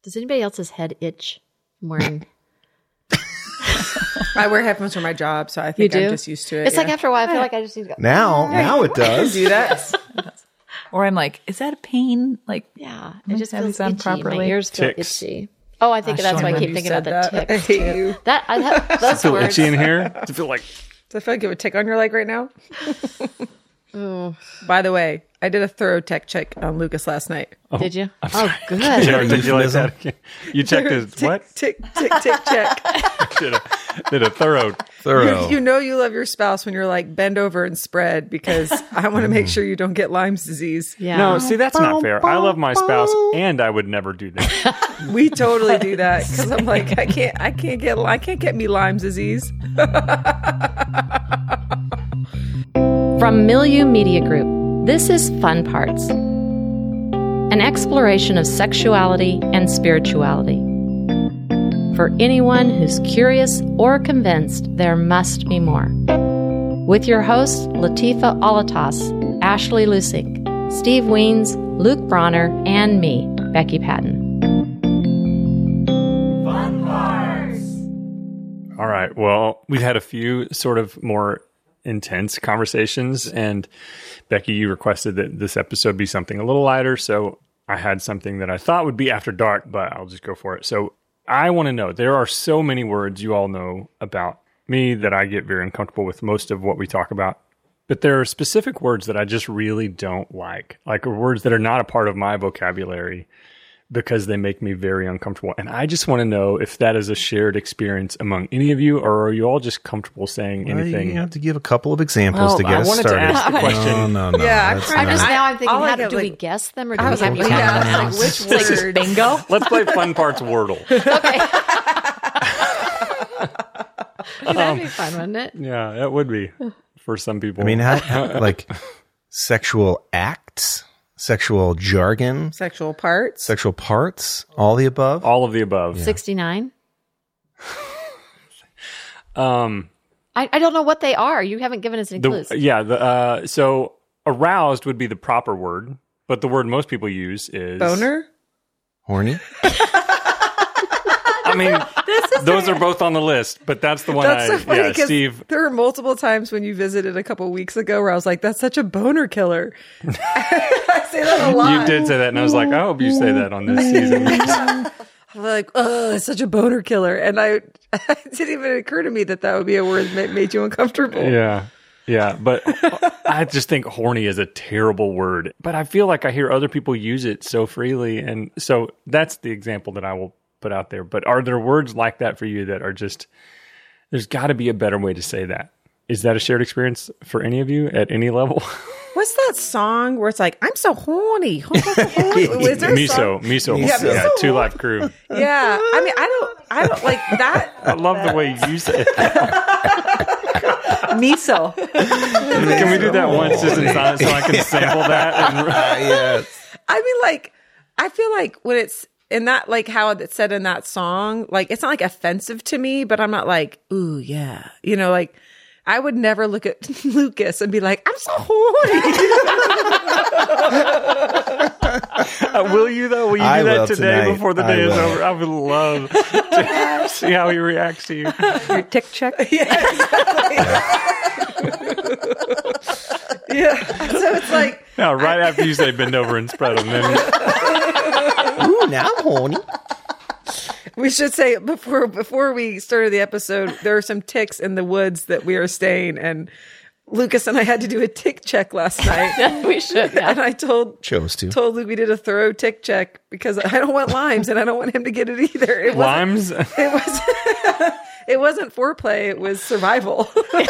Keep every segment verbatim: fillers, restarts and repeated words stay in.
Does anybody else's head itch from wearing? I wear headphones for my job, so I think I'm just used to it. It's yeah. like after a while, I feel like I just need to go. Now, now it does. do that. Or I'm like, is that a pain? Like, Yeah, I it just have feels these on itchy. properly. My ears feel Ticks. itchy. Oh, I think Gosh, that's why I when keep you thinking said about the that, ticks. I hate too. you. That I have those Feel words. itchy in here. Does it feel like Does it feel like you have a tick on your leg right now? By the way, I did a thorough tech check on Lucas last night. Did you? Oh, good. yeah, did you like that? You checked his tick, what? Tick, tick, tick, check. did, a, did a thorough. Thorough. You know you love your spouse when you're like, bend over and spread because I want to make sure you don't get Lyme's disease. Yeah. No, see, that's not fair. I love my spouse, and I would never do that. We totally do that because I'm like, I can't, I can't get, I can't get me Lyme's disease. From Milieu Media Group, this is Fun Parts, an exploration of sexuality and spirituality. For anyone who's curious or convinced there must be more. With your hosts, Latifa Alatas, Ashley Lusink, Steve Weens, Luke Bronner, and me, Becky Patton. All right. Well, we've had a few sort of more intense conversations, and Becky, you requested that this episode be something a little lighter, so I had something that I thought would be after dark, but I'll just go for it. So I want to know, there are so many words you all know about me that I get very uncomfortable with most of what we talk about, but there are specific words that I just really don't like, like words that are not a part of my vocabulary because they make me very uncomfortable. And I just want to know if that is a shared experience among any of you, or are you all just comfortable saying Well, anything? you have to give a couple of examples Well, to get I us wanted to started. ask the question. No, no, no. Yeah, I'm that's trying I'm to- just not- now I'm thinking, I'll how like do, it, do we like- guess them or do I we was have like, you yeah, count I them was now? like, which This is word? bingo. Let's play Fun Parts Wordle. That'd be fun, wouldn't it? Yeah, that would be for some people. I mean, how, how- like sexual acts, sexual jargon, Sexual parts. sexual parts, all the above. all of the above. sixty-nine? Um, I, I don't know what they are. You haven't given us any the, clues. yeah, the, uh, so aroused would be the proper word, but the word most people use is Boner? Horny. I mean, those are both on the list, but that's the one That's I, so funny yeah, because Steve. there were multiple times when you visited a couple weeks ago where I was like, that's such a boner killer. I say that a lot. You did say that, and I was like, I hope you say that on this season. I'm like, oh, it's such a boner killer. And I, it didn't even occur to me that that would be a word that made you uncomfortable. Yeah. Yeah. But I just think horny is a terrible word. But I feel like I hear other people use it so freely. And so that's the example that I will put out there. But are there words like that for you that are just, there's got to be a better way to say that? Is that a shared experience for any of you at any level? What's that song where it's like, I'm so horny. horny, horny. Is there a Miso, song? miso, Yeah, yeah, miso. Two Live Crew. Yeah. I mean, I don't, I don't like that. I love the way you say it. Miso. Can we do that once just in silence so I can sample that? And, Yes. I mean, like, I feel like when it's in that, like how it's said in that song, like, it's not like offensive to me, but I'm not like, ooh, yeah. You know, like, I would never look at Lucas and be like, I'm so horny. uh, will you, though? Will you do I that will today tonight. before the I day is will. over? I would love to see how he reacts to you. Your tick check. Yeah, exactly. Yeah. So it's like, Now, right after you say bend over and spread them, then Ooh, now I'm horny. we should say before before we started the episode, there are some ticks in the woods that we are staying, and Lucas and I had to do a tick check last night. We should. Yeah. And I told Chose to. told Luke we did a thorough tick check because I don't want limes and I don't want him to get it either. It wasn't, limes. it was it wasn't foreplay, it was survival.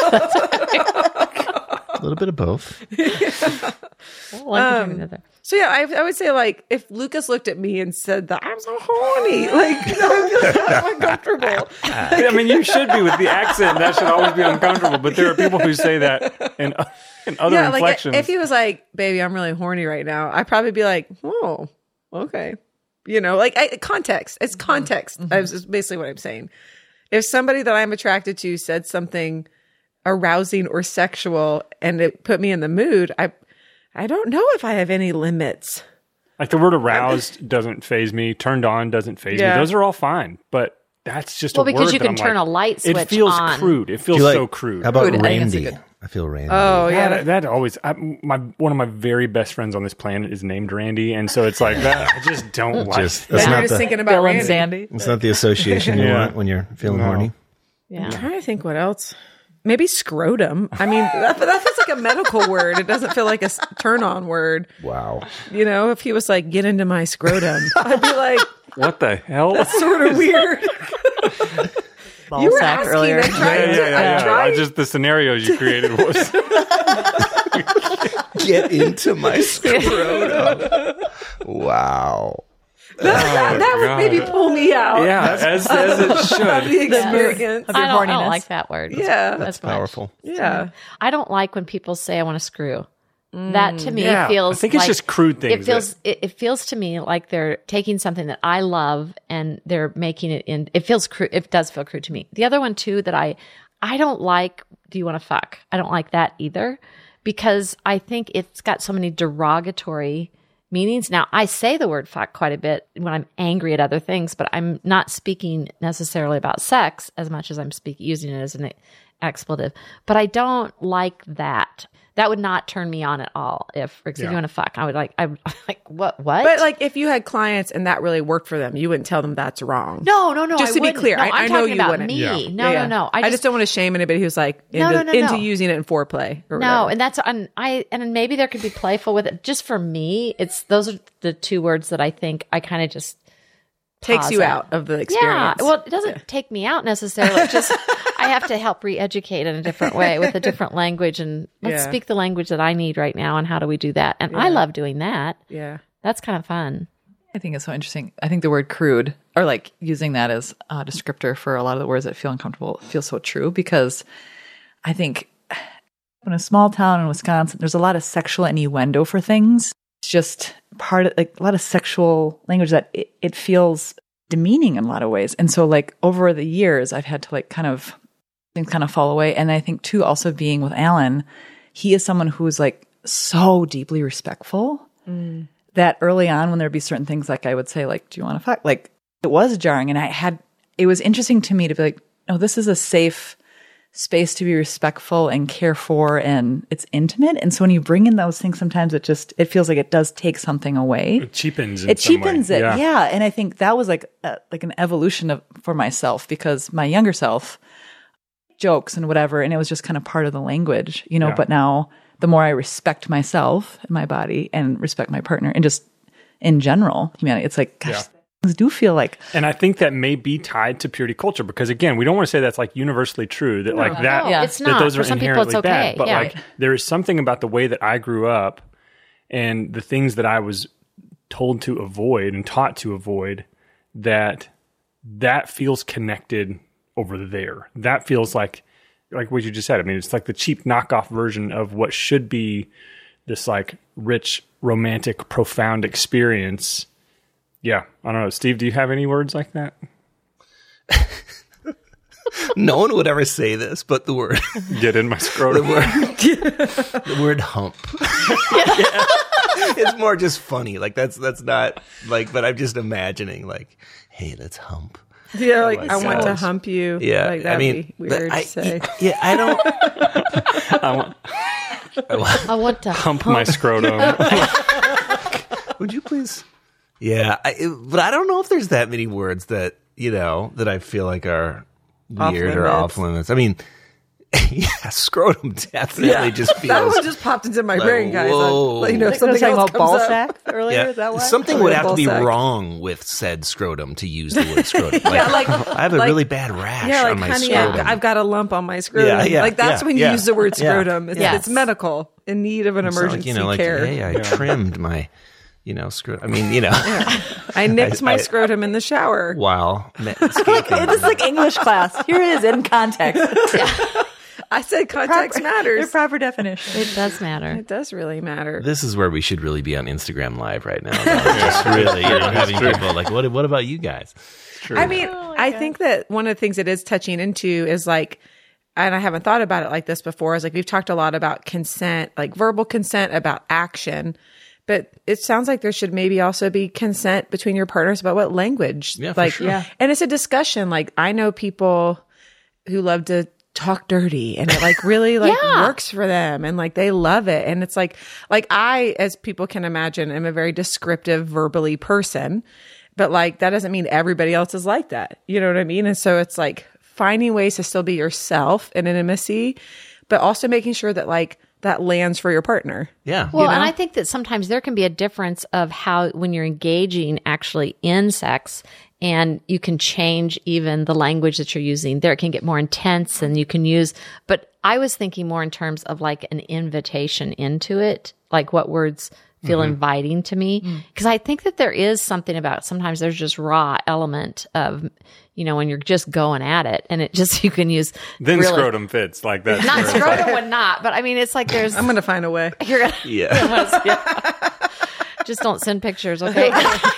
A little bit of both. One can turn another. So yeah, I, I would say like if Lucas looked at me and said that I'm so horny, like I would feel so uncomfortable. I mean, you should be with the accent. That should always be uncomfortable. But there are people who say that in, in other Yeah, like inflections. if he was like, "Baby, I'm really horny right now," I'd probably be like, "Oh, okay," you know, like I, context. It's context. That's is basically what I'm saying. If somebody that I'm attracted to said something arousing or sexual and it put me in the mood, I I don't know if I have any limits. Like the word aroused doesn't faze me. Turned on doesn't faze Yeah. me. Those are all fine. But that's just Well, a word because you that can I'm turn like, a light switch It feels on. crude. It feels Do you like- so crude. How about Crude, I think that's a randy? good- I feel randy. Oh, yeah. That, that always, I, my one of my very best friends on this planet is named Randy, and so it's like that. I just don't like. Just- that. that's Now not you're just the- thinking about Bill and Randy. Sandy. It's not the association you Yeah. want when you're feeling No. horny. Yeah. I'm trying to think what else. Maybe scrotum. I mean, that, that feels like a medical word. It doesn't feel like a s- turn-on word. Wow. You know, if he was like, get into my scrotum, I'd be like, What the hell? sort of weird. Ball You were sack asking earlier. that, Yeah, trying yeah, to- yeah, yeah. try- I just the scenarios you created was Get into my scrotum. Wow. that that would God. maybe pull me out yeah, as as it of should. the experience. Of your I don't, I don't horniness. like that word. Yeah. As much. Powerful. Yeah. I don't like when people say I want to screw. That to me Yeah, feels I think it's like- just crude things It feels it, it feels to me like they're taking something that I love and they're making it in it feels crude. It does feel crude to me. The other one too that I I don't like, do you want to fuck? I don't like that either because I think it's got so many derogatory meanings. Now, I say the word fuck quite a bit when I'm angry at other things, but I'm not speaking necessarily about sex as much as I'm speaking using it as an expletive. But I don't like that. That would not turn me on at all. If Rick said, Yeah. you want to fuck, I would like, I'm like, what, what? But like, if you had clients and that really worked for them, you wouldn't tell them that's wrong. no, no, no. Just I to be wouldn't. clear, no, I- I'm I know talking you about wouldn't. me. Yeah. No, Yeah. no, no. I just, don't want to shame anybody who's like into, No, no, no, into no. using it in foreplay. Or No, whatever. and that's and I and maybe there could be playful with it. Just for me, it's those are the two words that I think I kind of just takes pause you at. out of the Yeah, experience. well, it doesn't take me out necessarily. It's just I have to help re-educate in a different way with a different language, and let's Yeah. speak the language that I need right now. And how do we do that? And I love doing that. yeah. That's kind of fun. I think it's so interesting. I think the word crude, or like using that as a descriptor for a lot of the words that feel uncomfortable, feels so true because I think in a small town in Wisconsin, there's a lot of sexual innuendo for things. It's just part of like a lot of sexual language that it, it feels demeaning in a lot of ways. And so like over the years, I've had to like kind of things kind of fall away. And I think too, also being with Alan, he is someone who is like so deeply respectful. Mm. That early on when there'd be certain things like I would say like, do you want to fuck? Like it was jarring. And I had, it was interesting to me to be like, no, this is a safe space to be respectful and care for and it's intimate. And so when you bring in those things, sometimes it just, it feels like it does take something away. It cheapens. In It some cheapens way. it. Yeah. Yeah. And I think that was like, a, like an evolution of, for myself because my younger self jokes and whatever. And it was just kind of part of the language, you know, Yeah. but now the more I respect myself and my body and respect my partner and just in general humanity, it's like, gosh, Yeah. things do feel like And I think that may be tied to purity culture because again, we don't want to say that's like universally true that like that, No, Yeah. it's that not. those For are some people, inherently it's okay. bad. But Yeah. like there is something about the way that I grew up and the things that I was told to avoid and taught to avoid that that feels connected over there. That feels like like what you just said. I mean, it's like the cheap knockoff version of what should be this like rich, romantic, profound experience. Yeah, I don't know. Steve, do you have any words like that? No one would ever say this, but the word Get in my scrotum. the word hump. It's more just funny. Like that's that's not like, but I'm just imagining like, hey, let's hump. Yeah, like, my I want to gosh. hump you. Yeah, Like, that'd I mean, be weird I, to say. Yeah, I don't. I want I want- I want to hump my scrotum. Would you please? Yeah, I, it- but I don't know if there's that many words that you know that I feel like are Off weird or limits. off limits. I mean, yeah, scrotum definitely just feels. That one just popped into my like, brain, guys. whoa. I'll let you know if I think I was something talking else about comes ball up. sack earlier. Yeah. Is that why? Something Oh, would yeah, have to ball be sack. wrong with said scrotum to use the word scrotum. Like, Yeah, like- I have a like- really bad rash Yeah, like, on my honey, scrotum. I've, I've got a lump on my scrotum. Yeah, yeah, like, that's yeah, when you yeah. use the word Yeah. scrotum. It's, Yes. it's medical, in need of an It's not emergency like, you know, like, care. hey, I trimmed my, you know, scrotum. I mean, you know, I nicked I- my I- scrotum in the shower. while escaping. It is like English class. Here it is in context. I said context Their matters. proper definition. It does matter. It does really matter. This is where we should really be on Instagram Live right now. though. Just really, you know, having people like, what? What about you guys? I mean, I think that one of the things it is touching into is like, and I haven't thought about it like this before, is like we've talked a lot about consent, like verbal consent, about action. But it sounds like there should maybe also be consent between your partners about what language. Yeah, for like, sure. yeah. And it's a discussion. Like, I know people who love to talk dirty and it like really like Yeah. works for them and like they love it. And it's like, like I, as people can imagine, am a very descriptive verbally person, but like that doesn't mean everybody else is like that. You know what I mean? And so it's like finding ways to still be yourself in intimacy, but also making sure that like that lands for your partner. Yeah. Well, know? and I think that sometimes there can be a difference of how when you're engaging actually in sex and you can change even the language that you're using. There it can get more intense and you can use, but I was thinking more in terms of like an invitation into it, like what words feel Mm-hmm. inviting to me. Because I think that there is something about sometimes there's just raw element of, you know, when you're just going at it and it just, you can use Then really, scrotum fits like that. not scrotum would not, but I mean, it's like there's, I'm going to find a way. you're gonna, Yeah. just don't send pictures, okay?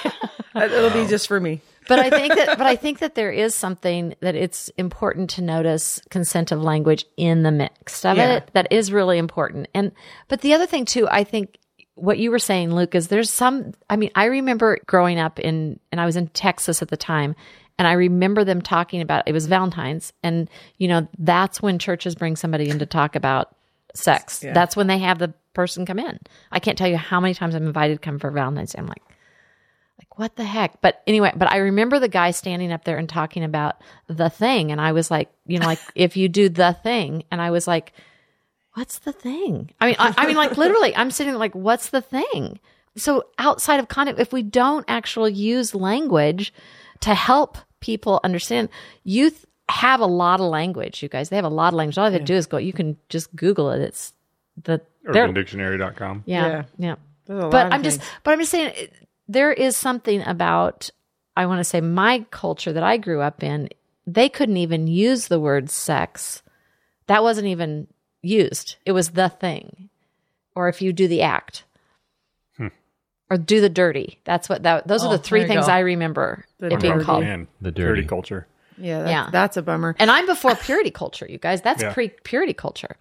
It'll be just for me. But I think that, but I think that there is something that it's important to notice consent of language in the mix of Yeah. it. That is really important. And, but the other thing too, I think what you were saying, Luke, is there's some, I mean, I remember growing up in, and I was in Texas at the time, and I remember them talking about, it was Valentine's. And, you know, that's when churches bring somebody in to talk about sex. Yeah. That's when they have the person come in. I can't tell you how many times I'm invited to come for Valentine's Day. I'm like, like, what the heck? But anyway, but I remember the guy standing up there and talking about the thing. And I was like, you know, like, if you do the thing, and I was like, what's the thing? I mean, I, I mean, like literally, I'm sitting there like, what's the thing? So outside of content, if we don't actually use language to help people understand, youth have a lot of language, you guys. They have a lot of language. All you have to do is go, you can just Google it. It's the, they're- urban dictionary dot com. yeah, Yeah. yeah. There's a lot But of I'm just, things. but I'm just saying, it- there is something about, I want to say, my culture that I grew up in. They couldn't even use the word sex. That wasn't even used. It was the thing, or if you do the act, Hmm. or do the dirty. That's what that. Those Oh, are the three there you things go. I remember The it being dirty. called. Man, The dirty. dirty. culture. Yeah, that's, Yeah. that's a bummer. And I'm before purity culture, you guys. That's Yeah. pre purity culture.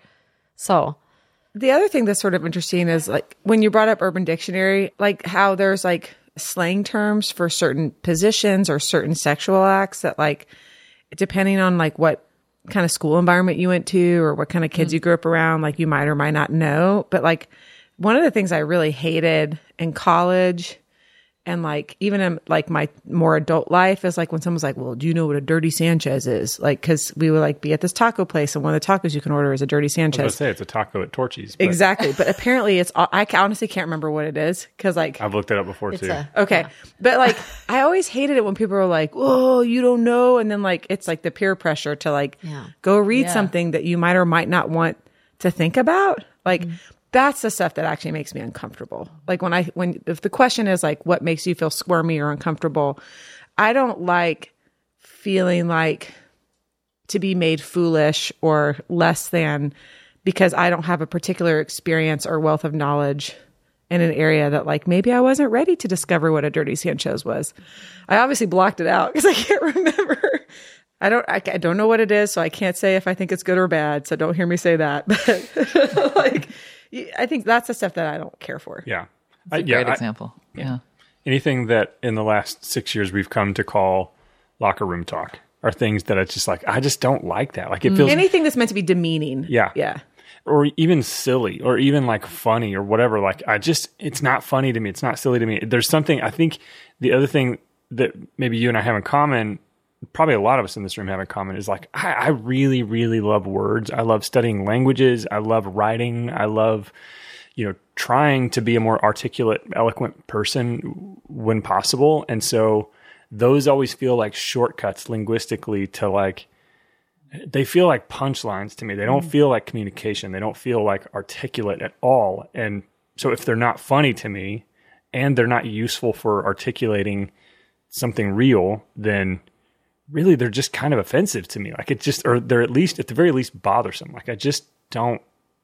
So The other thing that's sort of interesting is like when you brought up Urban Dictionary, like how there's like slang terms for certain positions or certain sexual acts that like, depending on like what kind of school environment you went to or what kind of kids you grew up around, like you might or might not know. But like one of the things I really hated in college and like even in like my more adult life is like when someone's like, well, do you know what a dirty Sanchez is? Like, cause we would like be at this taco place and one of the tacos you can order is a dirty I was Sanchez. going to say it's a taco at Torchy's. But Exactly. But apparently it's, I ca- honestly can't remember what it is. Cause like, I've looked it up before too. a- okay. But like, I always hated it when people are like, oh, you don't know. And then like, it's like the peer pressure to like, Yeah. go read Yeah. something that you might or might not want to think about. Like, that's the stuff that actually makes me uncomfortable. Like when I, when, if the question is like, what makes you feel squirmy or uncomfortable? I don't like feeling like to be made foolish or less than because I don't have a particular experience or wealth of knowledge in an area that like maybe I wasn't ready to discover what a dirty Sanchez was. I obviously blocked it out because I can't remember. I don't I, I don't know what it is, so I can't say if I think it's good or bad. So don't hear me say that. But like I think that's the stuff that I don't care for. Yeah. That's a I- great yeah, I- example. Yeah. anything that in the last six years we've come to call locker room talk are things that it's just like, I just don't like that. Like it feels, Anything that's meant to be demeaning. Yeah. Yeah. or even silly or even like funny or whatever. Like I just, it's not funny to me. It's not silly to me. There's something, I think the other thing that maybe you and I have in common, probably a lot of us in this room have in common is like, I, I really, really love words. I love studying languages. I love writing. I love, you know, trying to be a more articulate, eloquent person when possible. And so those always feel like shortcuts linguistically to like, they feel like punchlines to me. They don't feel like communication. They don't feel like articulate at all. And so if they're not funny to me and they're not useful for articulating something real, then really they're just kind of offensive to me. Like it just, or they're at least, at the very least, bothersome. Like I just don't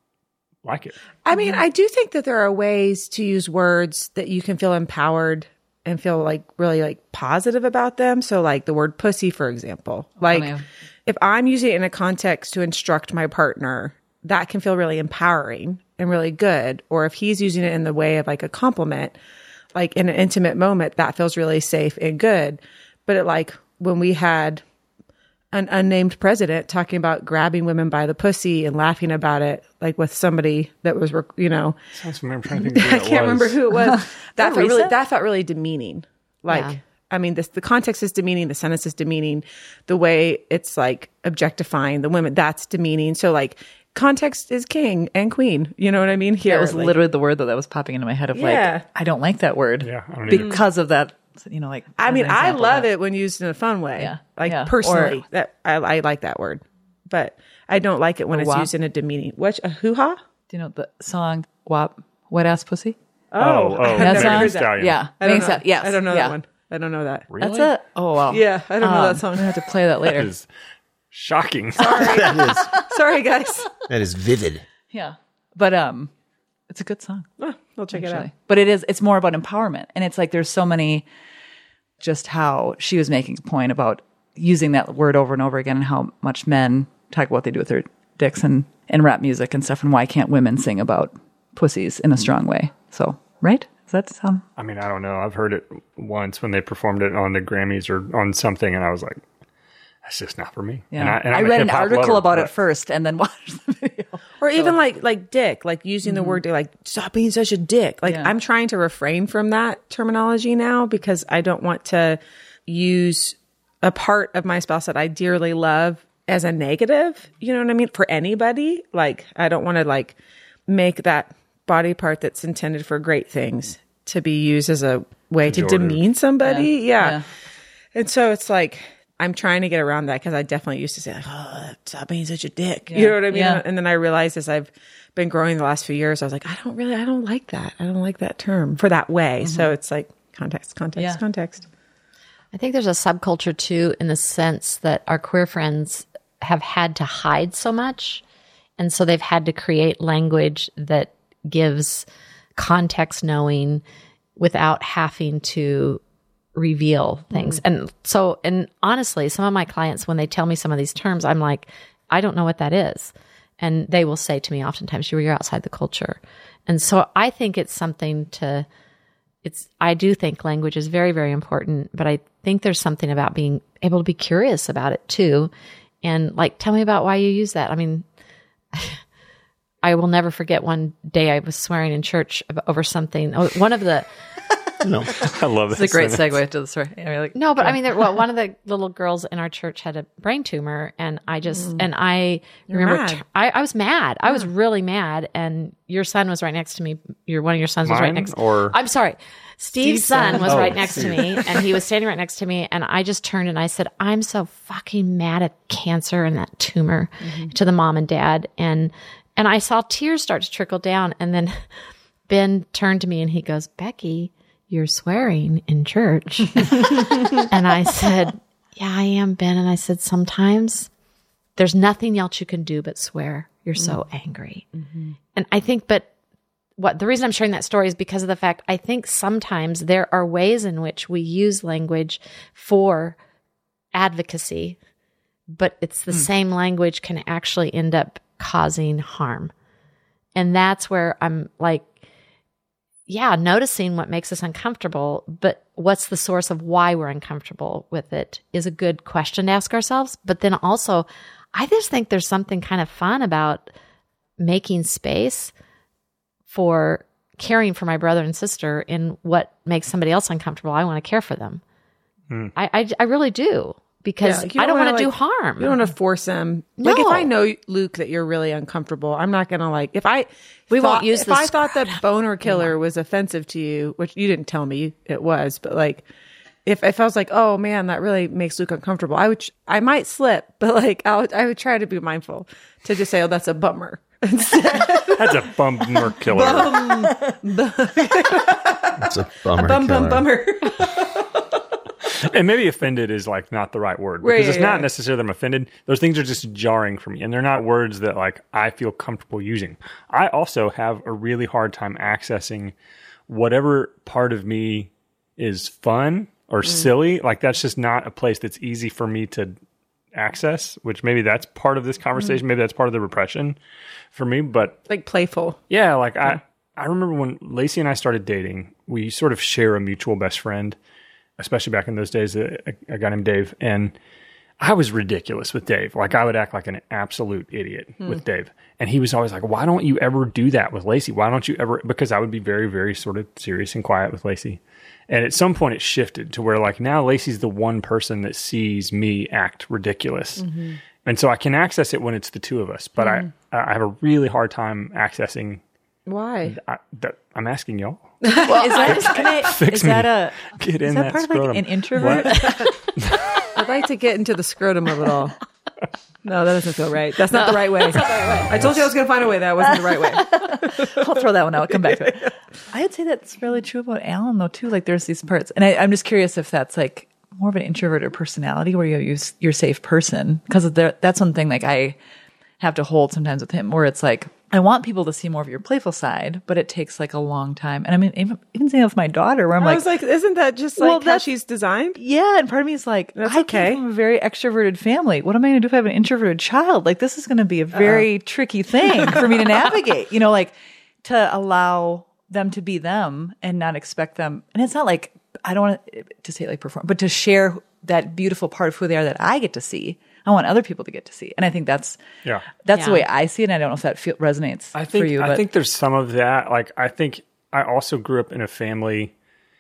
like it. I mean, I do think that there are ways to use words that you can feel empowered and feel like really like positive about them. So like the word pussy, for example, like Funny. if I'm using it in a context to instruct my partner that can feel really empowering and really good. Or if he's using it in the way of like a compliment, like in an intimate moment, that feels really safe and good. But it, like when we had an unnamed president talking about grabbing women by the pussy and laughing about it, like with somebody that was, you know, Sounds familiar. I'm trying to think of who I it can't was. remember who it was. That felt really, recent? that felt really demeaning. Like, Yeah. I mean, this, the context is demeaning. The sentence is demeaning. The way it's like objectifying the women, that's demeaning. So like context is king and queen. You know what I mean? Here, That was like, literally the word that, that was popping into my head of Yeah. like, I don't like that word. Yeah, I don't either. because of that, you know, like. I as mean, an I example love that- it when used in a fun way. Yeah. Like Yeah. personally, Or- that I, I like that word, but I don't like it when Or it's wop. used in a demeaning. What a hoo ha? Do you know the song W A P, Wet Ass Pussy? Oh, oh, I've That never song? heard that. Stallion. Yeah. I don't Makes know. sense. Yes. I don't know yeah. that one. I don't know that. Really? That's it. Oh, wow. Yeah, I don't know that Um, song. I'm going to have to play that later. That is shocking. That is Sorry, guys. that is vivid. Yeah. But um, it's a good song. Oh, I'll check it out. Actually. But it is, it's more about empowerment. And it's like there's so many, just how she was making a point about using that word over and over again and how much men talk about what they do with their dicks and, and rap music and stuff. And why can't women sing about pussies in a strong way? So, right? Does that sound? I mean, I don't know. I've heard it once when they performed it on the Grammys or on something, and I was like, that's just not for me. Yeah. And I, and I I'm a read an hip-hop article lover, about but- it first and then watched the video. Or even like like dick, like using the word dick, like stop being such a dick. Like Yeah. I'm trying to refrain from that terminology now because I don't want to use a part of my spouse that I dearly love as a negative. You know what I mean? For anybody, like I don't want to like make that body part that's intended for great things to be used as a way to Pejorative. demean somebody. Yeah. Yeah. And so it's like, I'm trying to get around that because I definitely used to say like, oh, stop being such a dick. You Yeah. know what I mean? Yeah. And then I realized as I've been growing the last few years, I was like, I don't really, I don't like that. I don't like that term for that way. So it's like context, context, Yeah. context. I think there's a subculture too, in the sense that our queer friends have had to hide so much. And so they've had to create language that gives context knowing without having to reveal things. And so, and honestly, some of my clients, when they tell me some of these terms, I'm like, I don't know what that is. And they will say to me oftentimes, you're outside the culture. And so I think it's something to, it's, I do think language is very, very important, but I think there's something about being able to be curious about it too. And like, tell me about why you use that. I mean, I will never forget one day I was swearing in church ab- over something. Oh, one of the, No. I love It's this. a great segue to the story. You know, like, no, but I mean, there, well, one of the little girls in our church had a brain tumor, and I just, and I remember, mad. t- I, I was mad. I was really mad, and your son was right next to me. Your one of your sons was right Mine, next. or- I'm sorry, Steve's, Steve's son, son. was Oh, right next Steve. to me, and he was standing right next to me, and I just turned and I said, "I'm so fucking mad at cancer and that tumor," to the mom and dad, and and I saw tears start to trickle down, and then Ben turned to me and he goes, "Becky, you're swearing in church." And I said, "Yeah, I am, Ben." And I said, "Sometimes there's nothing else you can do but swear. You're so angry." And I think, but what the reason I'm sharing that story is because of the fact I think sometimes there are ways in which we use language for advocacy, but it's the same language can actually end up causing harm. And that's where I'm like, yeah, noticing what makes us uncomfortable, but what's the source of why we're uncomfortable with it is a good question to ask ourselves. But then also, I just think there's something kind of fun about making space for caring for my brother and sister in what makes somebody else uncomfortable. I want to care for them. I, I, I really do, because Yeah, like, you I don't wanna, want to do like- harm. You don't want to force them. Like if No. I know, Luke, that you're really uncomfortable, I'm not going to like, if I, We thought, won't use if the I thought that screwed boner killer was offensive to you, which you didn't tell me it was, but like, if, if I was like, oh man, that really makes Luke uncomfortable, I would, I might slip, but like, I would, I would try to be mindful to just say, oh, that's a bummer. That's a bummer killer. It's a bummer. Bum, bum, killer. bummer. And maybe offended is like not the right word, because Right, it's yeah, not yeah. necessarily I'm offended. Those things are just jarring for me, and they're not words that like I feel comfortable using. I also have a really hard time accessing whatever part of me is fun or silly. Like that's just not a place that's easy for me to access, which maybe that's part of this conversation. Maybe that's part of the repression for me. But Like playful. yeah, like I, I remember when Lacey and I started dating, we sort of share a mutual best friend, especially back in those days, a, a guy named Dave. And I was ridiculous with Dave. Like I would act like an absolute idiot Hmm. with Dave. And he was always like, why don't you ever do that with Lacey? Why don't you ever? Because I would be very, very sort of serious and quiet with Lacey. And at some point it shifted to where like now Lacey's the one person that sees me act ridiculous. Mm-hmm. And so I can access it when it's the two of us, but Mm. I, I have a really hard time accessing. Why? I, that, I'm asking y'all. Well, is that, can I, Fix is that me. a Get is in that, that part of like scrotum. an introvert? I'd like to get into the scrotum of it all. No, that doesn't feel right. That's not the right way. I told you I was going to find a way. That wasn't the right way. I'll throw that one out. Come back to it. I'd say that's really true about Alan though too. Like there's these parts, and I, I'm just curious if that's like more of an introverted personality where you use your safe person, because that's one thing like I have to hold sometimes with him, where it's like I want people to see more of your playful side, but it takes like a long time. And I mean, even, even saying with my daughter, where I'm I like, was like, isn't that just like Well, how that's- she's designed? yeah, and part of me is like, That's I okay. came from a very extroverted family. What am I going to do if I have an introverted child? Like, this is going to be a very tricky thing for me to navigate. You know, like to allow them to be them and not expect them. And it's not like I don't want to, to say like perform, but to share that beautiful part of who they are that I get to see. I want other people to get to see, and I think that's Yeah. that's the Yeah. way I see it. And I don't know if that feel, resonates I think for you. I but think there's some of that. Like I think I also grew up in a family.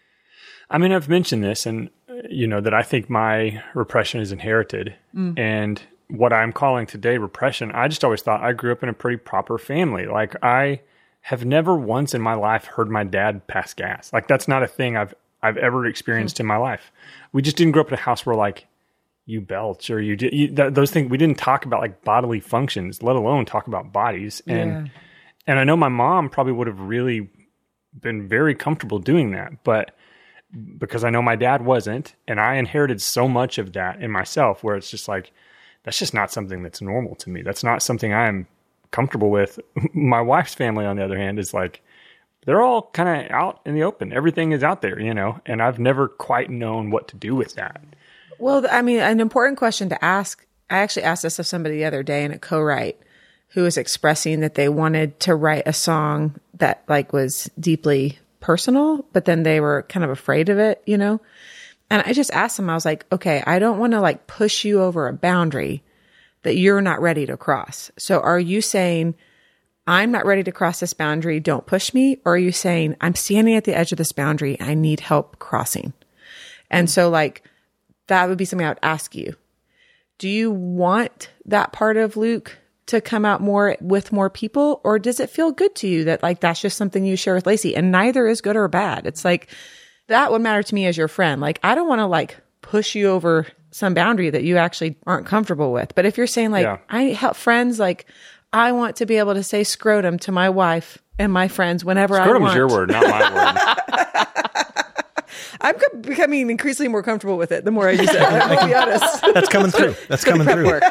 I mean, I've mentioned this, and uh, you know that I think my repression is inherited, and what I'm calling today repression. I just always thought I grew up in a pretty proper family. Like I have never once in my life heard my dad pass gas. Like that's not a thing I've I've ever experienced in my life. We just didn't grow up in a house where like you belch or you did you, th- those things. We didn't talk about like bodily functions, let alone talk about bodies. And Yeah. and I know my mom probably would have really been very comfortable doing that, but because I know my dad wasn't, and I inherited so much of that in myself, where it's just like that's just not something that's normal to me. That's not something I'm comfortable with. My wife's family, on the other hand, is like they're all kind of out in the open. Everything is out there, you know, and I've never quite known what to do with that. Well, I mean, an important question to ask. I actually asked this of somebody the other day in a co-write who was expressing that they wanted to write a song that like was deeply personal, but then they were kind of afraid of it, you know? And I just asked them, I was like, okay, I don't want to like push you over a boundary that you're not ready to cross. So are you saying, I'm not ready to cross this boundary, don't push me? Or are you saying, I'm standing at the edge of this boundary, I need help crossing? And so like, that would be something I would ask you. Do you want that part of Luke to come out more with more people? Or does it feel good to you that like, that's just something you share with Lacey and neither is good or bad? It's like, that would matter to me as your friend. Like, I don't want to like push you over some boundary that you actually aren't comfortable with. But if you're saying like, Yeah. I help friends, like I want to be able to say scrotum to my wife and my friends whenever I want. Scrotum's your word, not my word. I'm co- becoming increasingly more comfortable with it the more I use it. I'll be honest. That's coming through. That's coming Prep through. work.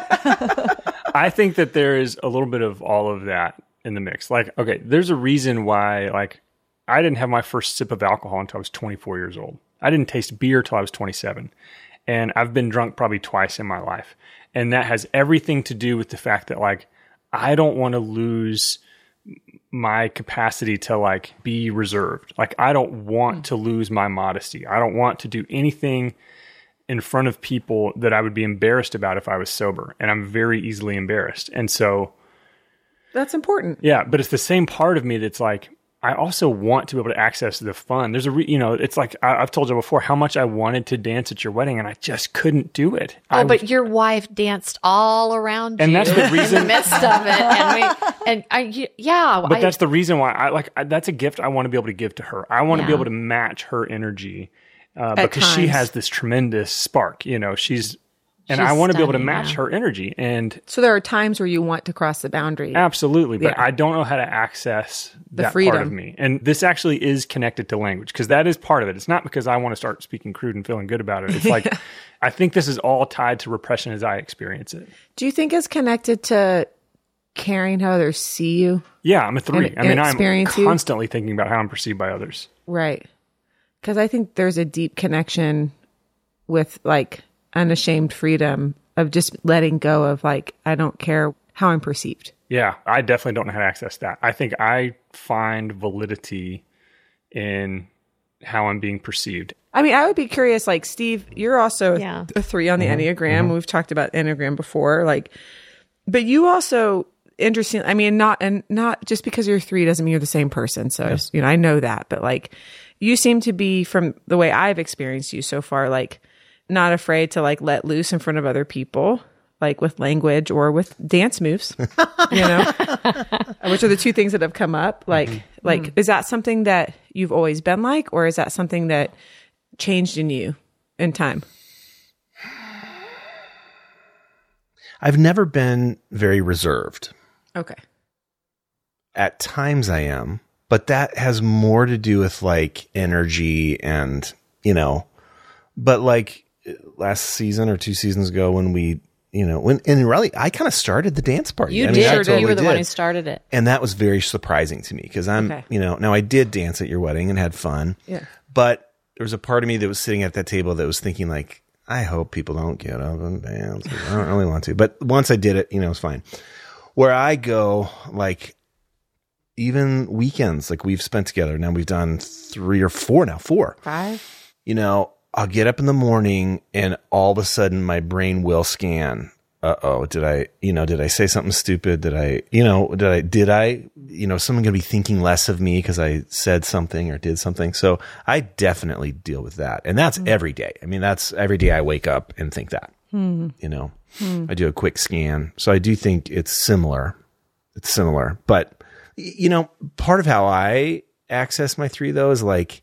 I think that there is a little bit of all of that in the mix. Like, okay, there's a reason why, like, I didn't have my first sip of alcohol until I was twenty-four years old. I didn't taste beer till I was twenty-seven. And I've been drunk probably twice in my life. And that has everything to do with the fact that, like, I don't want to lose my capacity to, like, be reserved. Like, I don't want to lose my modesty. I don't want to do anything in front of people that I would be embarrassed about if I was sober. And I'm very easily embarrassed. And so, That's important. yeah, but it's the same part of me that's like, I also want to be able to access the fun. There's a, re- you know, it's like I, I've told you before how much I wanted to dance at your wedding and I just couldn't do it. Oh, I, but your wife danced all around And you that's the in reason- the midst of it. And we, and I, y- yeah, but I, that's the reason why I like, I, that's a gift I want to be able to give to her. I want to be Yeah. able to match her energy uh, At because she times. has this tremendous spark, you know, she's, and She's I want to be able to stunning, match yeah. her energy. And So there are times where you want to cross the boundary. absolutely, but Yeah. I don't know how to access The that part freedom. of me. And this actually is connected to language because that is part of it. It's not because I want to start speaking crude and feeling good about it. It's like, I think this is all tied to repression as I experience it. Do you think it's connected to caring how others see you? Yeah, I'm a three. And- I mean, and I'm experience you? constantly thinking about how I'm perceived by others. Right. Because I think there's a deep connection with like unashamed freedom of just letting go of like, I don't care how I'm perceived. Yeah, I definitely don't know how to access that. I think I find validity in how I'm being perceived. I mean, I would be curious, like, Steve, you're also a, Yeah. a three on the Enneagram. Mm-hmm. We've talked about Enneagram before, like, but you also, interesting, I mean, not, and not just because you're three doesn't mean you're the same person. So, yeah. you know, I know that, but like, you seem to be, from the way I've experienced you so far, like, not afraid to like let loose in front of other people, like with language or with dance moves, you know, which are the two things that have come up. Like, mm-hmm. like, mm-hmm. is that something that you've always been like, or is that something that changed in you in time? I've never been very reserved. Okay. At times I am, but that has more to do with like energy and, you know, but like last season or two seasons ago when we, you know, when, and really, I kind of started the dance party. You I mean, did. I totally you were the did. one who started it. And that was very surprising to me because I'm, Okay. you know, now I did dance at your wedding and had fun. Yeah. But there was a part of me that was sitting at that table that was thinking like, I hope people don't get up and dance. I don't really want to. But once I did it, you know, it's fine. Where I go, like, even weekends, like we've spent together. Now we've done three or four now, four. Five. You know, I'll get up in the morning and all of a sudden my brain will scan. Uh-oh, did I, you know, did I say something stupid? Did I, you know, did I, did I, you know, someone going to be thinking less of me because I said something or did something? So I definitely deal with that. And that's mm. every day. I mean, that's every day I wake up and think that, mm. you know, mm. I do a quick scan. So I do think it's similar. It's similar. But, you know, part of how I access my three, though, is like,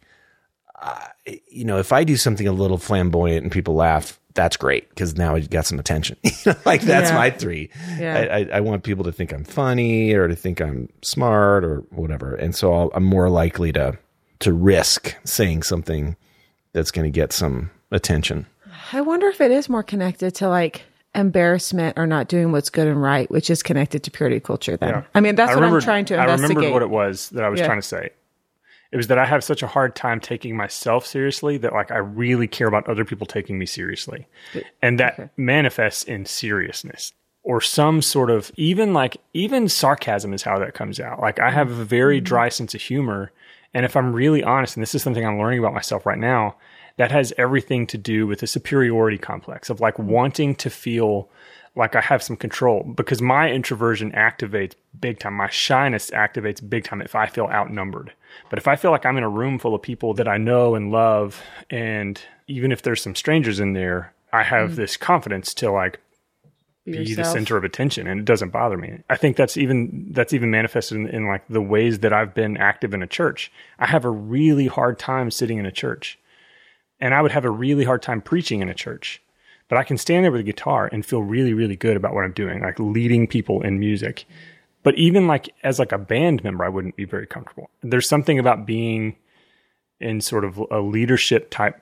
uh, you know, if I do something a little flamboyant and people laugh, that's great because now I got some attention. Like that's yeah. my three. Yeah. I, I, I want people to think I'm funny or to think I'm smart or whatever, and so I'll, I'm more likely to to risk saying something that's going to get some attention. I wonder if it is more connected to like embarrassment or not doing what's good and right, which is connected to purity culture. Then, yeah. I mean, that's I what I'm trying to investigate. I remembered what it was that I was yeah. trying to say. It was that I have such a hard time taking myself seriously that like I really care about other people taking me seriously. And that okay. manifests in seriousness or some sort of even like even sarcasm is how that comes out. Like I have a very mm-hmm. dry sense of humor. And if I'm really honest, and this is something I'm learning about myself right now, that has everything to do with a superiority complex of like wanting to feel like I have some control because my introversion activates big time. My shyness activates big time if I feel outnumbered. But if I feel like I'm in a room full of people that I know and love, and even if there's some strangers in there, I have mm. this confidence to like be, be the center of attention, and it doesn't bother me. I think that's even that's even manifested in, in like the ways that I've been active in a church. I have a really hard time sitting in a church, and I would have a really hard time preaching in a church. But I can stand there with a guitar and feel really, really good about what I'm doing, like leading people in music. But even like as like a band member, I wouldn't be very comfortable. There's something about being in sort of a leadership type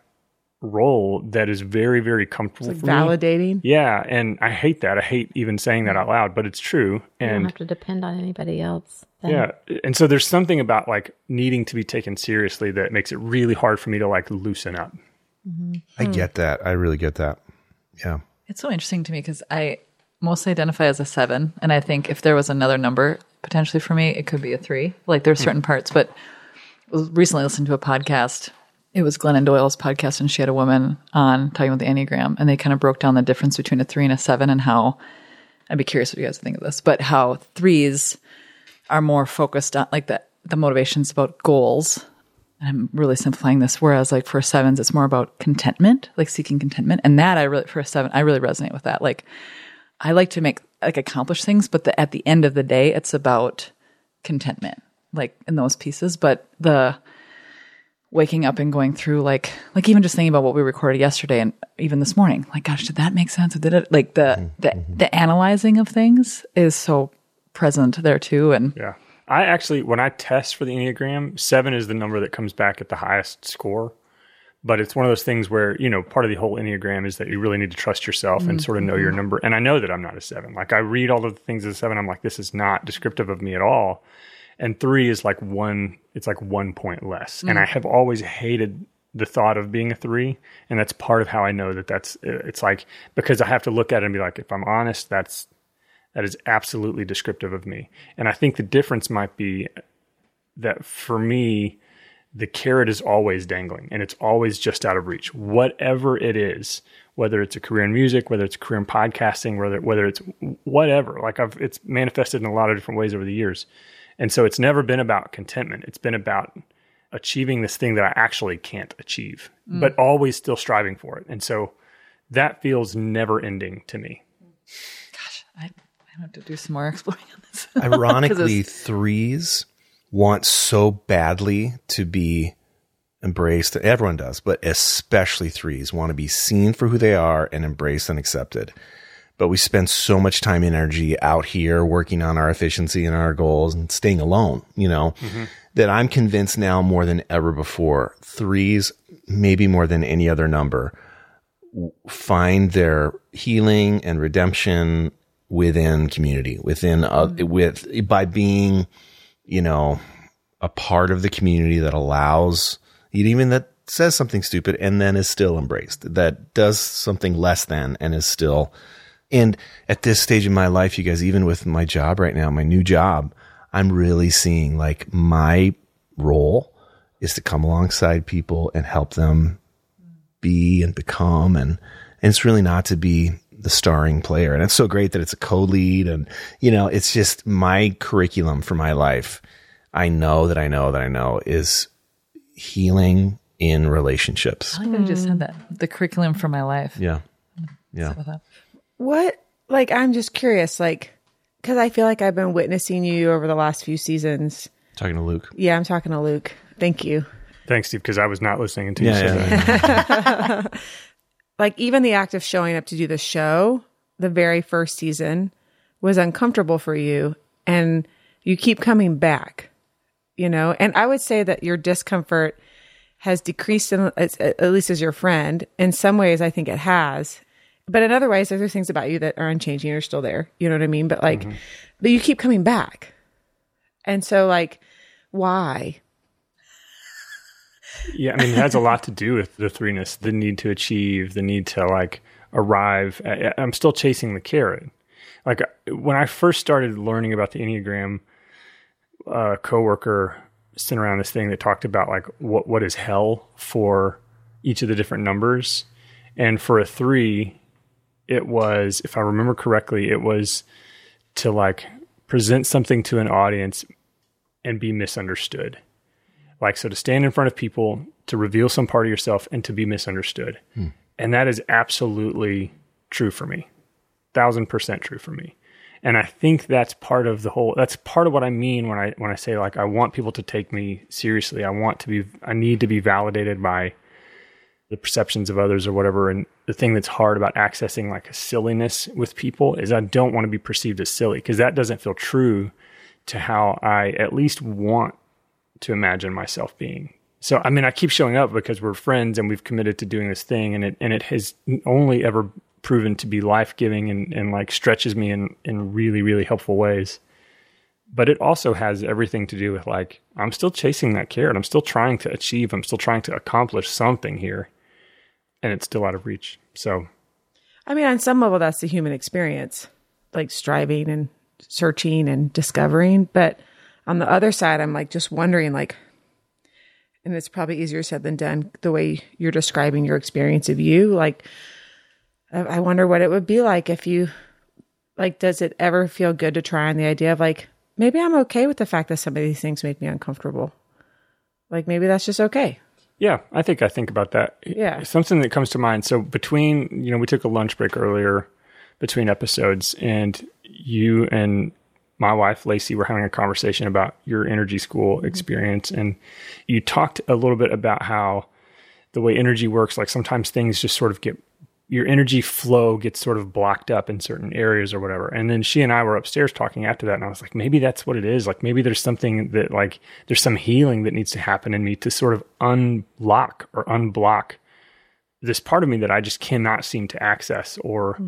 role that is very, very comfortable. It's like for validating. Me. Yeah, and I hate that. I hate even saying that out loud, but it's true. And you don't have to depend on anybody else. Then. Yeah, and so there's something about like needing to be taken seriously that makes it really hard for me to like loosen up. Mm-hmm. I get that. I really get that. Yeah. It's so interesting to me because I mostly identify as a seven. And I think if there was another number potentially for me, it could be a three. Like there's certain parts, but I was recently listened to a podcast. It was Glennon Doyle's podcast, and she had a woman on talking about the Enneagram, and they kind of broke down the difference between a three and a seven and how, I'd be curious what you guys think of this, but how threes are more focused on like the, the motivations about goals. I'm really simplifying this. Whereas like for sevens, it's more about contentment, like seeking contentment. And that I really, for a seven, I really resonate with that. Like I like to make, like accomplish things, but the, at the end of the day, it's about contentment, like in those pieces. But the waking up and going through like, like even just thinking about what we recorded yesterday and even this morning, like, gosh, did that make sense? Or did it? Like the, mm-hmm. the, the analyzing of things is so present there too. And yeah. I actually, when I test for the Enneagram, seven is the number that comes back at the highest score. But it's one of those things where, you know, part of the whole Enneagram is that you really need to trust yourself mm-hmm. and sort of know your number. And I know that I'm not a seven. Like I read all of the things as a seven, I'm like, this is not descriptive of me at all. And three is like one, it's like one point less. Mm-hmm. And I have always hated the thought of being a three. And that's part of how I know that that's, it's like, because I have to look at it and be like, if I'm honest, that's, that is absolutely descriptive of me. And I think the difference might be that for me, the carrot is always dangling and it's always just out of reach. Whatever it is, whether it's a career in music, whether it's a career in podcasting, whether, whether it's whatever, like I've, it's manifested in a lot of different ways over the years. And so it's never been about contentment. It's been about achieving this thing that I actually can't achieve, mm. but always still striving for it. And so that feels never ending to me. Gosh, I, I have to do some more exploring on this. Ironically, threes want so badly to be embraced. Everyone does, but especially threes want to be seen for who they are and embraced and accepted. But we spend so much time and energy out here working on our efficiency and our goals and staying alone, you know, mm-hmm. that I'm convinced now more than ever before, threes, maybe more than any other number, find their healing and redemption within community, within, mm-hmm. uh, with, by being, you know, a part of the community that allows, even that says something stupid and then is still embraced, that does something less than and is still. And at this stage in my life, you guys, even with my job right now, my new job, I'm really seeing like my role is to come alongside people and help them be and become. And, and it's really not to be the starring player. And it's so great that it's a co-lead. And, you know, it's just my curriculum for my life. I know that I know that I know is healing in relationships. I like that you just said that. The curriculum for my life. Yeah. Yeah. What, like, I'm just curious, like, because I feel like I've been witnessing you over the last few seasons. Talking to Luke. Yeah, I'm talking to Luke. Thank you. Thanks, Steve, because I was not listening until you yeah, said yeah, that. Yeah. Like, even the act of showing up to do the show, the very first season, was uncomfortable for you, and you keep coming back, you know? And I would say that your discomfort has decreased, in, at least as your friend. In some ways, I think it has. But in other ways, there's things about you that are unchanging or still there. You know what I mean? But like, mm-hmm. but you keep coming back. And so like, why? Yeah. I mean, it has a lot to do with the threeness, the need to achieve, the need to like arrive. At, I'm still chasing the carrot. Like when I first started learning about the Enneagram, a coworker sent around this thing that talked about like what, what is hell for each of the different numbers. And for a three, it was, if I remember correctly, it was to like present something to an audience and be misunderstood. Like, so to stand in front of people, to reveal some part of yourself and to be misunderstood. Hmm. And that is absolutely true for me. Thousand percent true for me. And I think that's part of the whole, that's part of what I mean when I, when I say like, I want people to take me seriously. I want to be, I need to be validated by the perceptions of others or whatever. And the thing that's hard about accessing like a silliness with people is I don't want to be perceived as silly, because that doesn't feel true to how I at least want to imagine myself being. So, I mean, I keep showing up because we're friends and we've committed to doing this thing, and it, and it has only ever proven to be life-giving and, and like stretches me in, in really, really helpful ways. But it also has everything to do with like, I'm still chasing that carrot. I'm still trying to achieve. I'm still trying to accomplish something here. And it's still out of reach. So, I mean, on some level, that's the human experience, like striving and searching and discovering. But on the other side, I'm like just wondering, like, and it's probably easier said than done, the way you're describing your experience of you. Like, I wonder what it would be like if you, like, does it ever feel good to try on the idea of like, maybe I'm okay with the fact that some of these things make me uncomfortable. Like, maybe that's just okay. Yeah, I think I think about that. Yeah. Something that comes to mind. So between, you know, we took a lunch break earlier between episodes, and you and my wife, Lacey, were having a conversation about your energy school experience. Mm-hmm. And you talked a little bit about how the way energy works, like sometimes things just sort of get, your energy flow gets sort of blocked up in certain areas or whatever. And then she and I were upstairs talking after that, and I was like, maybe that's what it is. Like maybe there's something that like, there's some healing that needs to happen in me to sort of unlock or unblock this part of me that I just cannot seem to access or, mm-hmm.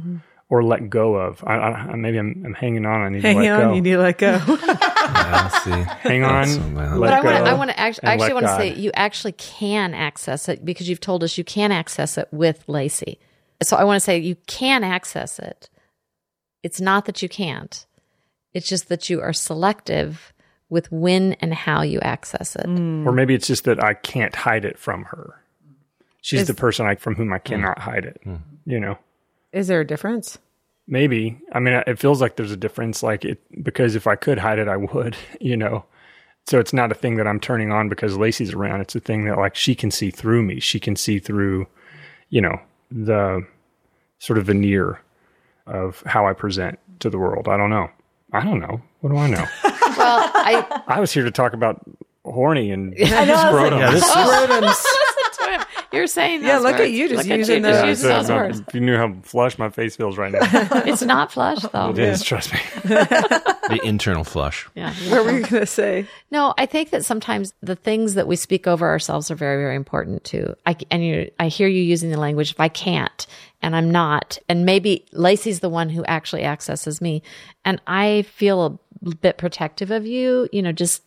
or let go of. I, I, maybe I'm, I'm hanging on. I need Hang to let on, go. you need to let go. Yeah, let's see. Hang on. So bad. let But I go. want to. I want to actually. I and actually let want to God. say you actually can access it because you've told us you can access it with Lacey. So I want to say you can access it. It's not that you can't. It's just that you are selective with when and how you access it. Or maybe it's just that I can't hide it from her. She's Is- the person I, from whom I cannot hide it. You know, Is there a difference? maybe. I mean, it feels like there's a difference. Like it because if I could hide it, I would. You know, so it's not a thing that I'm turning on because Lacey's around. It's a thing that like she can see through me. She can see through, you know, the sort of veneer of how I present to the world. I don't know. I don't know. What do I know? Well, I I was here to talk about horny and I know, I was scrotum. Yeah, this is Scrotums. you're saying those Yeah, look at words. you just Look at using you those. just Yeah, using so, those no, words. if you knew how flush my face feels right now, It's not flush though. it is. Trust me. the internal flush. Yeah. What were you going to say? No, I think that sometimes the things that we speak over ourselves are very, very important too. I and you, I hear you using the language if I can't and I'm not, and maybe Lacey's the one who actually accesses me, and I feel a bit protective of you, you know, just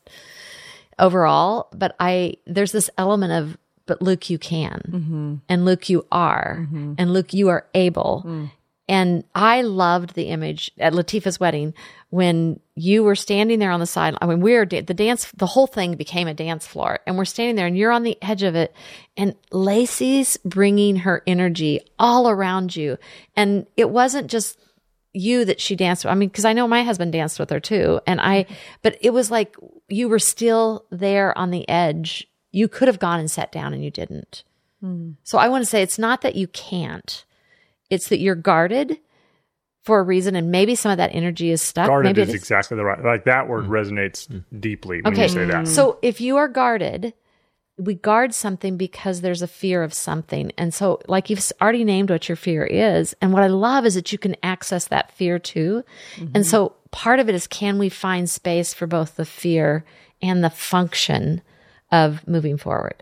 overall. But I there's this element of, but Luke, you can, and Luke, you are, and Luke, you are able. And I loved the image at Latifah's wedding when you were standing there on the side. I mean, we were the dance, the whole thing became a dance floor, and we're standing there, and you're on the edge of it, and Lacey's bringing her energy all around you, and it wasn't just you that she danced with. I mean, because I know my husband danced with her too, and I, but it was like you were still there on the edge. You could have gone and sat down, and you didn't. So I want to say it's not that you can't. It's that you're guarded for a reason, and maybe some of that energy is stuck. Guarded maybe is it exactly the right. Like that word resonates deeply when Okay, you say that. so if you are guarded, we guard something because there's a fear of something. And so, like you've already named what your fear is. And what I love is that you can access that fear too. And so part of it is, can we find space for both the fear and the function of moving forward?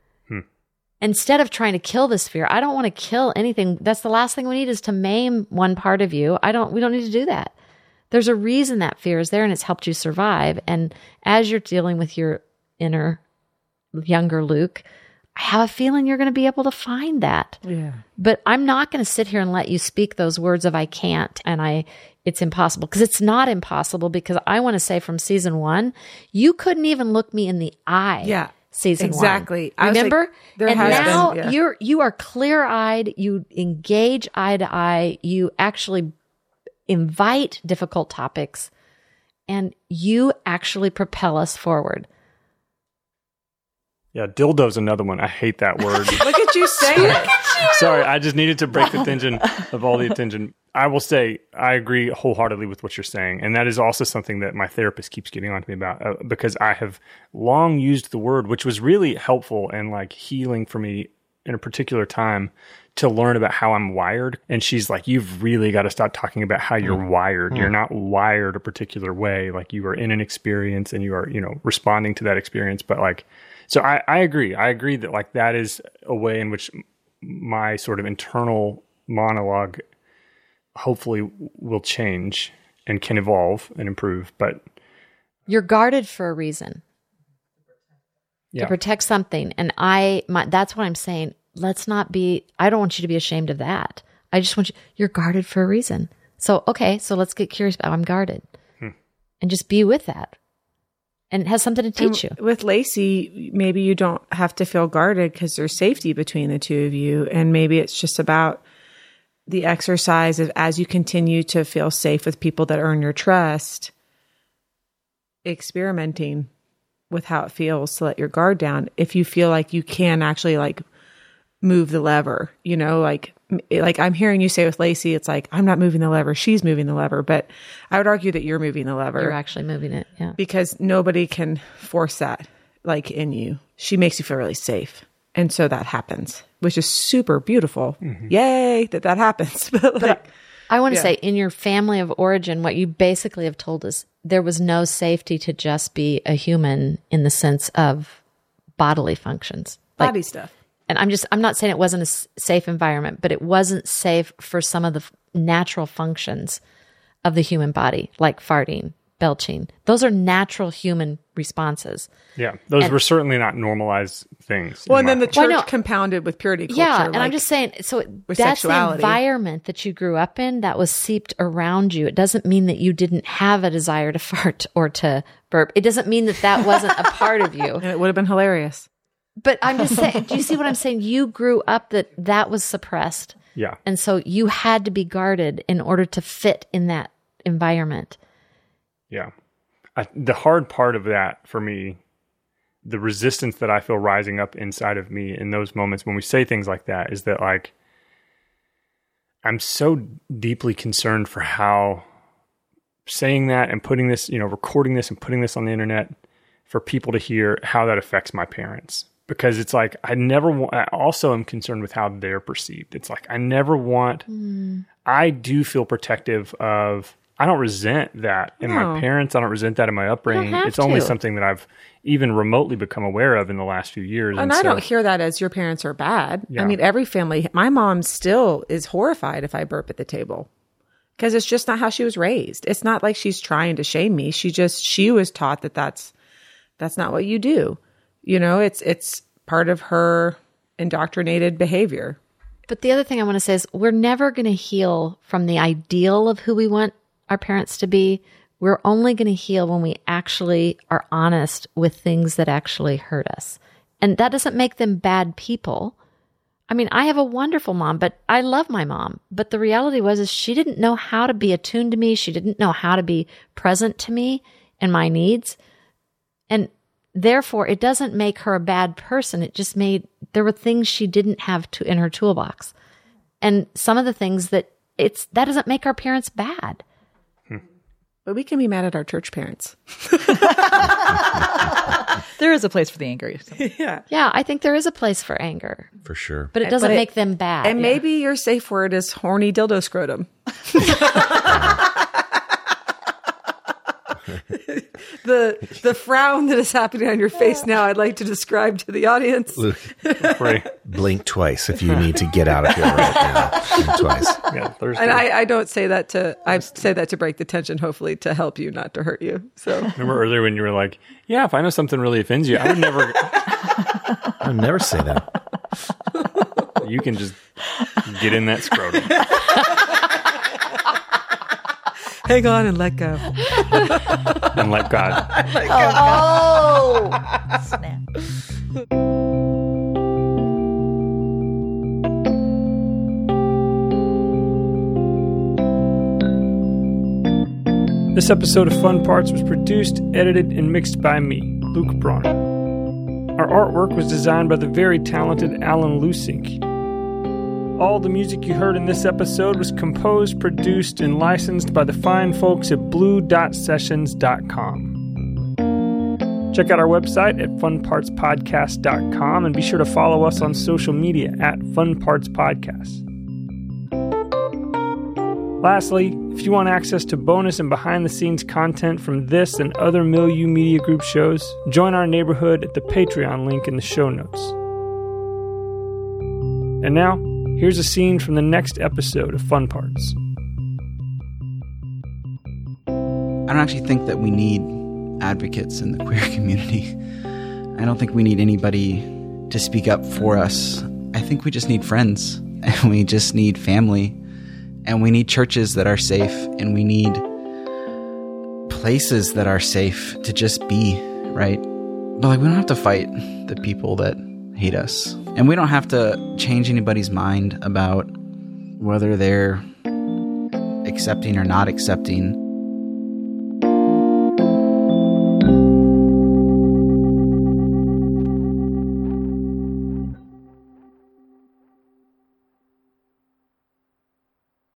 Instead of trying to kill this fear, I don't want to kill anything. That's the last thing we need, is to maim one part of you. I don't, we don't need to do that. There's a reason that fear is there, and it's helped you survive. And as you're dealing with your inner younger Luke, I have a feeling you're going to be able to find that. Yeah. But I'm not going to sit here and let you speak those words of I can't and I it's impossible, because it's not impossible. Because I want to say from season one, you couldn't even look me in the eye. Yeah. Season Exactly. I one. was like, Remember? there and has been- now yeah. you're you are clear eyed. You engage eye to eye. You actually invite difficult topics, and you actually propel us forward. Yeah, dildo's another one. I hate that word. Look at you saying it. Sorry, I just needed to break the tension of all the attention. I will say I agree wholeheartedly with what you're saying. And that is also something that my therapist keeps getting on to me about, uh, because I have long used the word, which was really helpful and like healing for me in a particular time, to learn about how I'm wired. And she's like, you've really got to stop talking about how you're wired. You're not wired a particular way. Like, you are in an experience and you are, you know, responding to that experience. But like, so I, I agree. I agree that like that is a way in which my sort of internal monologue hopefully will change and can evolve and improve. But You're guarded for a reason. yeah, To protect something. And I, my, that's what I'm saying. Let's not be, I don't want you to be ashamed of that. I just want you, you're guarded for a reason. So, okay, so let's get curious about, I'm guarded. Hmm. And just be with that. And it has something to teach you. And with Lacey, maybe you don't have to feel guarded because there's safety between the two of you. And maybe it's just about the exercise of, as you continue to feel safe with people that earn your trust, experimenting with how it feels to let your guard down. If you feel like you can actually like move the lever, you know, like, like I'm hearing you say with Lacey, it's like, I'm not moving the lever, she's moving the lever. But I would argue that you're moving the lever. You're actually moving it. Yeah. Because nobody can force that like in you. She makes you feel really safe. And so that happens, which is super beautiful. Yay that that happens. But like, I want to Yeah. say, in your family of origin, what you basically have told us, there was no safety to just be a human in the sense of bodily functions. Like, body stuff. and I'm just, I'm not saying it wasn't a s- safe environment, but it wasn't safe for some of the f- natural functions of the human body, like farting, belching. Those are natural human responses. Yeah, those And- were certainly not normalized things. Well, in and then my- the church Well, no. compounded with purity culture. Yeah, and like- I'm just saying, so with that's the sexuality. environment that you grew up in that was seeped around you. It doesn't mean that you didn't have a desire to fart or to burp. It doesn't mean that that wasn't a part of you. and it would have been hilarious. But I'm just saying, do you see what I'm saying? You grew up that that was suppressed. yeah, And so you had to be guarded in order to fit in that environment. yeah. I, the hard part of that for me, the resistance that I feel rising up inside of me in those moments when we say things like that, is that like I'm so deeply concerned for how saying that and putting this, you know, recording this and putting this on the internet for people to hear, how that affects my parents. Because it's like, I never want, I also am concerned with how they're perceived. It's like, I never want, mm. I do feel protective of, I don't resent that in No. my parents. I don't resent that in my upbringing. have It's only to. something that I've even remotely become aware of in the last few years. And, I so- don't hear that as your parents are bad. Yeah. I mean, every family, my mom still is horrified if I burp at the table because it's just not how she was raised. It's not like she's trying to shame me. She just, she was taught that that's, that's not what you do. You know, it's, it's part of her indoctrinated behavior. But the other thing I want to say is we're never going to heal from the ideal of who we want our parents to be. We're only going to heal when we actually are honest with things that actually hurt us. And that doesn't make them bad people. I mean, I have a wonderful mom, but I love my mom. But the reality was is she didn't know how to be attuned to me. She didn't know how to be present to me and my needs. And therefore, it doesn't make her a bad person. It just made, there were things she didn't have to in her toolbox. And some of the things that it's, that doesn't make our parents bad. But we can be mad at our church parents. There is a place for the anger. Yeah. Yeah, I think there is a place for anger, For sure. but it doesn't But it- make them bad. And maybe your safe word is horny dildo scrotum. the the frown that is happening on your face now, I'd like to describe to the audience. Luke, Right. blink twice if you need to get out of here right now. Blink twice. Yeah, Thursday. And I, I don't say that to, I say that to break the tension, hopefully to help you, not to hurt you. So Remember earlier when you were like, yeah, if I know something really offends you, I would never, I'll never say that. you can just get in that scrotum. hang on and let go. And let God. Oh, snap. This episode of Fun Parts was produced, edited, and mixed by me, Luke Bronner. Our artwork was designed by the very talented Alan Lusink. All the music you heard in this episode was composed, produced, and licensed by the fine folks at blue dot sessions dot com. Check out our website at fun parts podcast dot com and be sure to follow us on social media at Fun Parts Podcast. Lastly, if you want access to bonus and behind-the-scenes content from this and other Milieu Media Group shows, join our neighborhood at the Patreon link in the show notes. And now, here's a scene from the next episode of Fun Parts. I don't actually think that we need advocates in the queer community. I don't think we need anybody to speak up for us. I think we just need friends, and we just need family, and we need churches that are safe, and we need places that are safe to just be, right? But like, we don't have to fight the people that hate us, and we don't have to change anybody's mind about whether they're accepting or not accepting.